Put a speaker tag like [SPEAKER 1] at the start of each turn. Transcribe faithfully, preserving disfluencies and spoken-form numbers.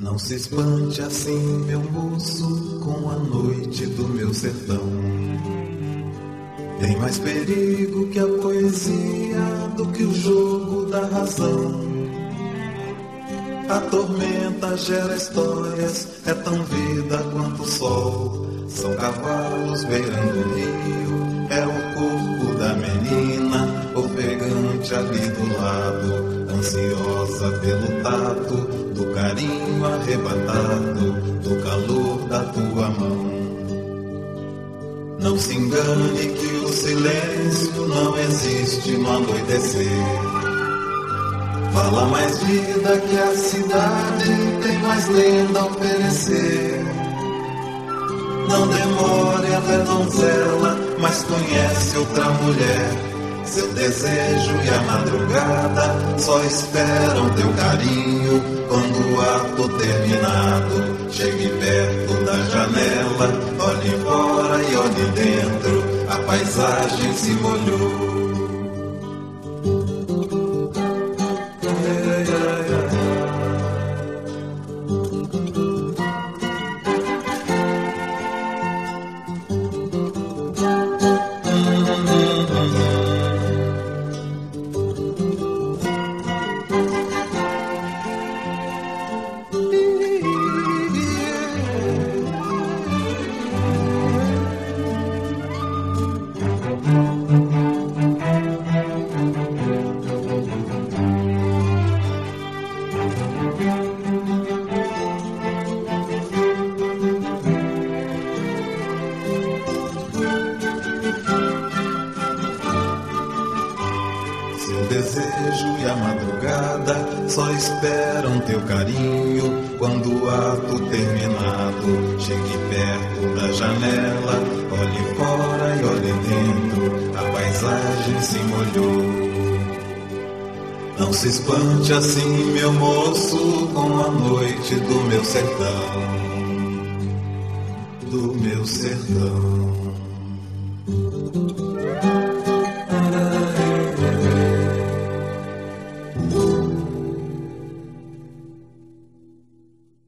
[SPEAKER 1] Não se espante assim, meu moço, com a noite do meu sertão. Tem mais perigo que a poesia, do que o jogo da razão. A tormenta gera histórias, é tão vida quanto o sol. São cavalos beirando o rio, é o corpo da menina, ofegante ali do lado, ansiosa pelo tato, do carinho arrebatado, do calor da tua mão. Não se engane que o silêncio não existe no anoitecer. Fala mais vida que a cidade, tem mais lenda a oferecer. Não demore a ver donzela, mas conhece outra mulher. Seu desejo e a madrugada só esperam teu carinho. Quando o ato terminado, chegue perto da janela, olhe fora e olhe dentro, a paisagem se molhou. Seu desejo e a madrugada só esperam teu carinho. Quando o ato terminado, chegue perto da janela, olhe fora e olhe dentro, a paisagem se molhou. Não se espante assim, meu moço, com a noite do meu sertão, do meu sertão.